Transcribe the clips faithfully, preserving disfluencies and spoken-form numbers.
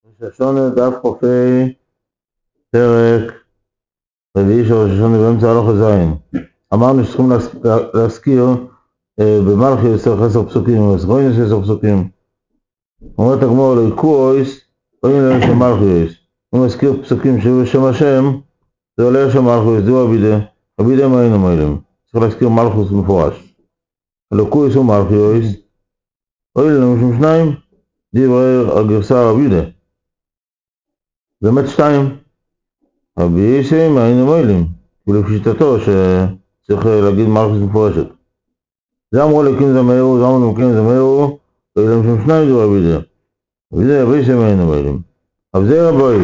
ששונה דף חופי פרק רביעי של ראש השונה באמצע הלוך הזין. אמרנו שצריכים להזכיר במלכי עשר עשר פסוקים, ובסגוין יש עשר פסוקים. אומרת הגמור ליקויס, רואים להם שם מלכי. הוא מזכיר פסוקים שהיו בשם השם, זה עולה שם מלכי, זה הוא הבידה. הבידה מה היינו מיילים. צריך להזכיר מלכוס מפורש. הליקויס הוא מלכי, רואים להם שם שניים, דברי הגרסה הבידה. זה מת שתיים. רבי ישי מה היינו מיילים. ולפשיטתו שצריך להגיד מלכוס מפורשת. זה אמרו לקים זמרו, זה אמרו לקים זמרו, רואים להם שם שניים דברי הבידה. וזה רבי ישי מה היינו מיילים. אבל זה רבוי.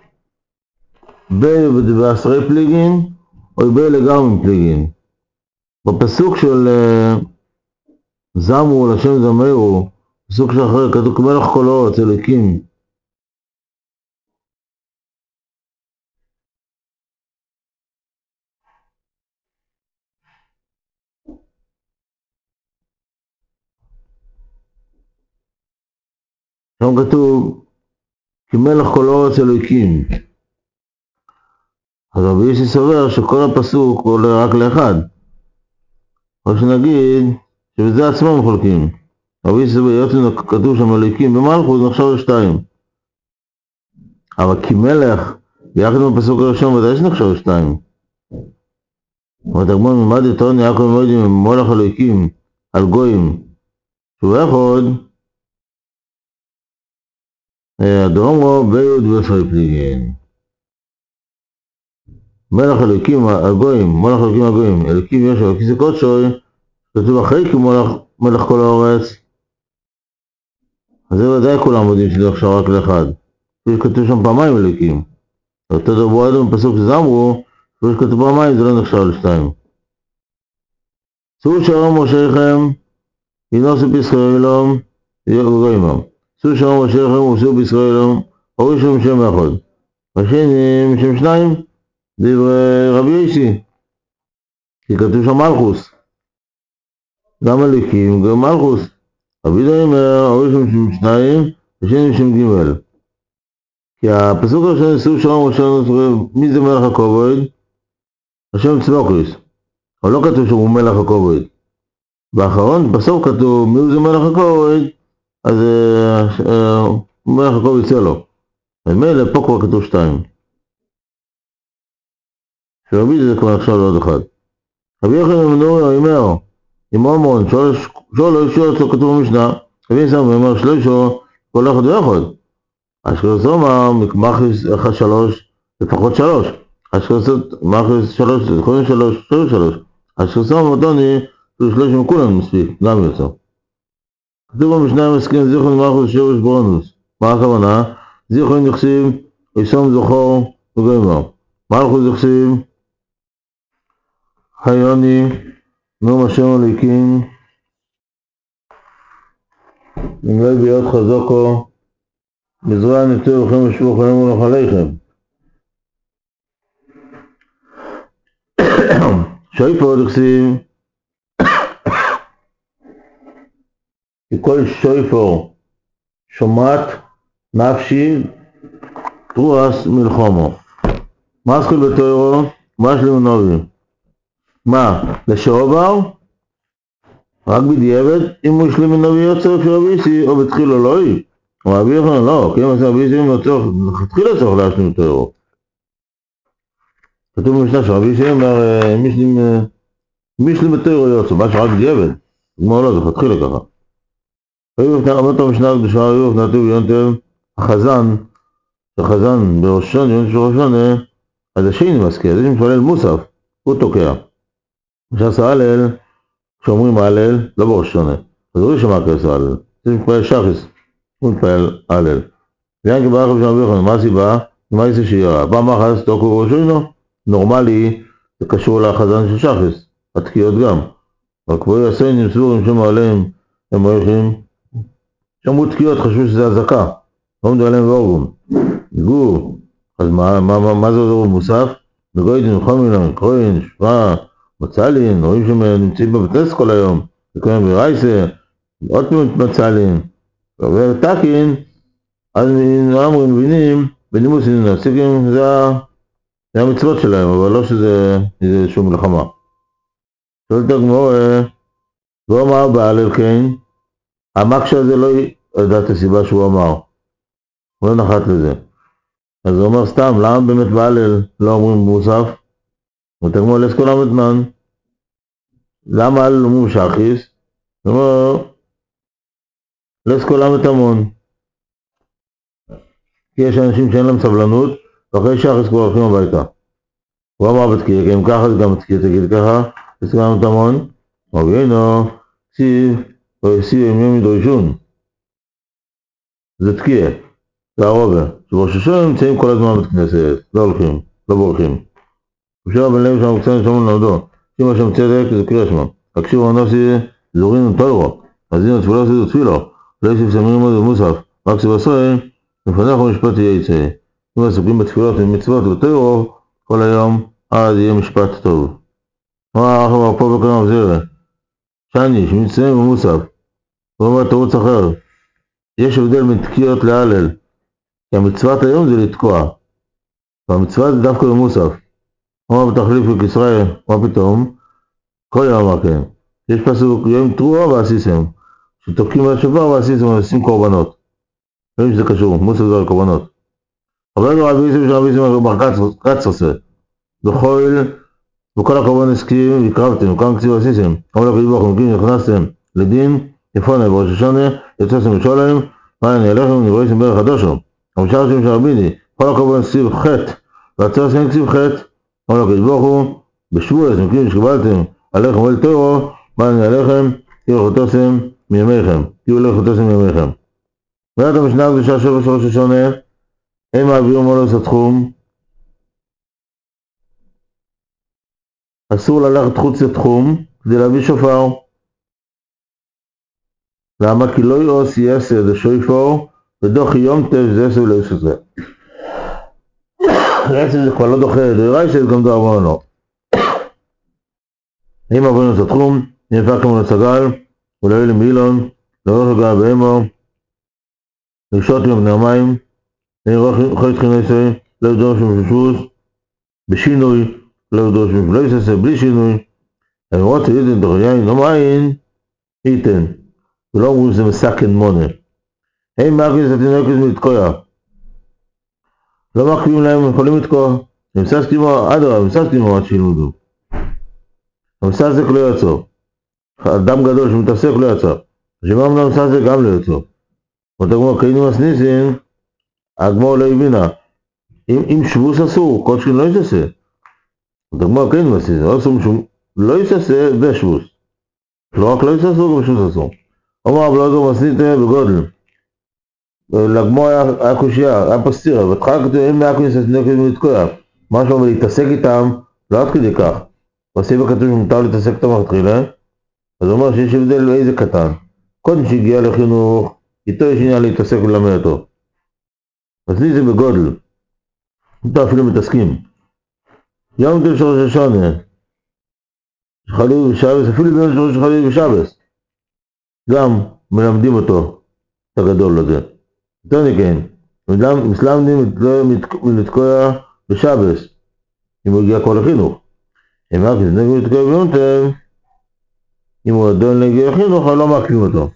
בי בעשרי פליגין, או בי לגמרי פליגין. בפסוק של זמרו לשם זמרו, פסוק שאחרי כתוב כמלך כל אורץ אלוקים. שם כתוב כמלך כל אורץ אלוקים. אז רבי ישי סובר שכל הפסוק עולה רק לאחד. או שנגיד שבזה עצמם חולקים. רבי ישי סובר, יוצא כתוב שם אלוקים במלכות, נחשב לשתיים. אבל כמלך, ביחד עם הפסוק הראשון, ודאי שנחשב לשתיים. אבל תגמור ממד יתרון יעקב מודים ממולך אלוקים על גויים. שהוא אחד, הדרום רו ביוד ועשרי פליגין. מלך אלוקים על גויים, מולך אלוקים על גויים, אלוקים יש על כיסא קודשוי, כתוב אחרי כמולך מלך כל האורץ. אז זה ודאי כולם יודעים שזה עכשיו רק לאחד. כתוב שם פעמיים אלוקים. אותו דבר עד בפסוק שזמרו, כתוב פעמיים זה לא נחשב לשתיים. צאו שלום ראשיכם, ינוסו בישראלום, וגוימם. צאו שלום ראשיכם, וסעו בישראלום, הורישו משם אחד. השני משם שניים, דברי רבי ישי. כי כתוב שם מלכוס. גם אלוקים, גם מלכוס. רבי ישי אומר, הורישו משם שניים, השני משם גימל. כי הפסוק הראשון, צאו שלום ראשיכם, מי זה מלך הכובד? השם צבוקריס. אבל לא כתוב שהוא מלך הכובד. באחרון, בסוף כתוב, מי זה מלך הכובד? אז מלך הכובד יצא לו. ומילא פה כבר כתוב שתיים. שרבי זה כבר נחשב לעוד אחד. רבי יוחנן בן נוריה אומר, עם אומרון, שואל שואל אצלו כתוב במשנה, רבי ישי אומר שלושו, כל אחד ואחד. אשכנז אומר, מכמחס אחד שלוש, לפחות שלוש. אשכנז מכמחס שלוש, לפחות שלוש, שלוש שלוש. אשכנז אומר, דוני, שלוש מכולם מספיק, גם יוצא. כתוב במשנה מסכים זיכרון מלכוס שורש ברונוס. מה הכוונה? זיכרון יחסיב, יסום זוכור וגוימר. מלכוס יחסיב, חיוני, נום השם הליקים, אם לא ביות חזוקו, בזרוע נטוי לכם ושבו חיים ולך עליכם. שויפור יחסיב, כי כל שויפור שומעת נפשי תרוס מלחומו. מה סכול בתוירו? מה שלום נובי? מה? לשעובר? רק בדיעבד? אם הוא שלום נובי יוצא לפי רבי ישי או בתחילו לא היא? או רבי יוחנן לא, כי אם עשה רבי ישי מתחיל לצורך להשלים תוירו. כתוב במשנה שרבי ישי אומר מי שלום בתוירו יוצא, מה שרק בדיעבד? כמו לא, זה מתחיל לככה. אמרת המשנה הקדושה היו נתיב יונטב החזן, החזן בראשון, יונטב של ראשון, אז השני מזכיר, זה שמתפלל מוסף, הוא תוקע. כשעשה הלל, כשאומרים הלל, לא בראשון, אז הוא שמע כעשה הלל, זה שמתפלל שחס, הוא מתפלל הלל. ויין כברך בשם רבי יוחנן, מה הסיבה? מה יעשה שירה? פעם אחת תוקעו בראשונו, נורמלי, זה קשור לחזן של שחס, התקיעות גם. אבל כמו יעשה נמצאו, שם עליהם, הם הולכים, שמעו תקיעות, חשבו שזה הזקה, לא עומדו עליהם ואורגום. גור, אז מה, מה, מה, מה זה עוזר במוסף? בגוידין, חומילון, קרוין, שפעה, מצלין, רואים שהם נמצאים בבטס כל היום, וקוראים ברייסה, עוד פעם מצלין, וטקין, אז אמרים מבינים בנימוס נפסיקים, זה המצוות שלהם, אבל לא שזה איזושהי מלחמה. שואלת הגמרא, ואמר בהלל כן, המקשה הזה לא ידעת הסיבה שהוא אמר, הוא לא נחת לזה. אז הוא אומר סתם, למה באמת בהלל לא אומרים מוסף? ותגמור לסקול המתמן, למה הלל אומרים שחיס? הוא אומר, לסקול המתמון. כי יש אנשים שאין להם סבלנות, ואחרי שחיס כבר הולכים הביתה. הוא אמר בתקיע, כי אם ככה זה גם בתקיע, תגיד ככה, לסקול המתמון, אבינו, ציב, או יסיע עם יום ידרשון. זה תקיע, זה הרובה. שבראש השם נמצאים כל הזמן בית כנסת, לא הולכים, לא בורחים. ושאר בן לב שם קצת שומעים לעמדו, שימה שם צדק זה קריאה שמה. הקשיבו הנוסי זורים וטוירו, אז הנה תפילו עשו תפילו, לא יסיף סמרים עוד ומוסף, רק שבעשרה, לפניך ומשפט יהיה יצא. אם עסוקים בתפילות ומצוות וטוירו, כל היום, אז יהיה משפט טוב. מה אחר פה וכמה בזרע? שני, שמצטעים ומוסף. הוא אומר תירוץ אחר. יש הבדל בין תקיעות להלל, כי המצוות היום זה לתקוע, והמצוות זה דווקא במוסף. אמר בתחליף בכסראי, מה פתאום? כל יום אמר כן. יש פסוק, יום תרועה ועשיסם. שתוקעים על שופר ועשיסם ועושים קורבנות. רואים שזה קשור, מוסף זה על קורבנות. אבל לא רבי יוסף שרבי יוסף ברקץ עושה. בכל, בכל הקורבן הסכים וקרבתם, וכאן קציב ועשיסם. אמר לך יבוח ומקים נכנסתם לדין, יפונה בראש השונה, יצאתם לשולם, מה אני אלכם ונבראיתם בערך חדושו. אבל שער שם שרביני, כל הקורבן הסכים חטא, והצעה שם קציב חטא. אמר לך יבוח הוא, בשבועס, מקים שקיבלתם, עליכם ואל תורו, מה אני עליכם, תהיו לחותוסם מימיכם, תהיו לחותוסם מימיכם. ואת המשנה הקדושה שבע של ראש השונה, הם מעבירים מולוס התחום, אסור ללכת חוץ לתחום, כדי להביא שופר. למה? כי לא יעוש יעשה זה שויפור, ודוחי יום טף זה יעשה ולא יעשה זה. לעצם זה כבר לא דוחה, זה ראי שזה גם דו עבור לנו. אם עבורנו את התחום, נהפק כמו לצגל, ולא יהיה למילון, לא הולך לגע באמו, לשעות עם בני המים, חוי תחינה ישראל, לא ידור שום ששוס, בשינוי, לא ידור שום לא יססה, בלי שינוי, אמרות הידן דוריין, לא מאין, איתן, ולא אומרים שזה מסכן מונה. הם מאכניס את התינוקת מלתקויה, לא מקביעים להם, יכולים לתקוע, המסס כמו, אדרה, המסס כמו עד שילמודו. המסס זה לא יעצור. אדם גדול שמתעסק לא יעצור. שמם לא המסס זה גם לא יעצור. ותגמור, קיינו מסניסים, הגמור לא הבינה. אם, אם שבוס אסור, כל שכן לא יססה. ותגמור, קיינו מסניסים, לא אסור משום, לא יססה בשבוס. לא רק לא יססה, גם שבוס אסור. אומר, אבל לא זו מסניסים בגודל. לגמור היה קושייה, היה פסטירה, ותחק כתוב, אם מהכניס התינוקת מלתקוע. מה שאומר, להתעסק איתם, לא עד כדי כך. בסיבה כתוב שמותר להתעסק איתם מתחילה, אז הוא אומר שיש הבדל איזה קטן. קודם שהגיע לחינוך, איתו יש עניין להתעסק וללמד אותו. אז לי זה בגודל. איתו אפילו מתעסקים. יום טוב של ראש השונה, שחליל ושבס, אפילו ביום של ראש חליל ושבס, גם מלמדים אותו את הגדול הזה. יותר מכן, מסלמדים מלתקוע בשבס, אם הוא הגיע כל החינוך. אם רק נגד לתקוע ביום טוב, אם הוא אדון להגיע לחינוך, אבל לא מקלים אותו.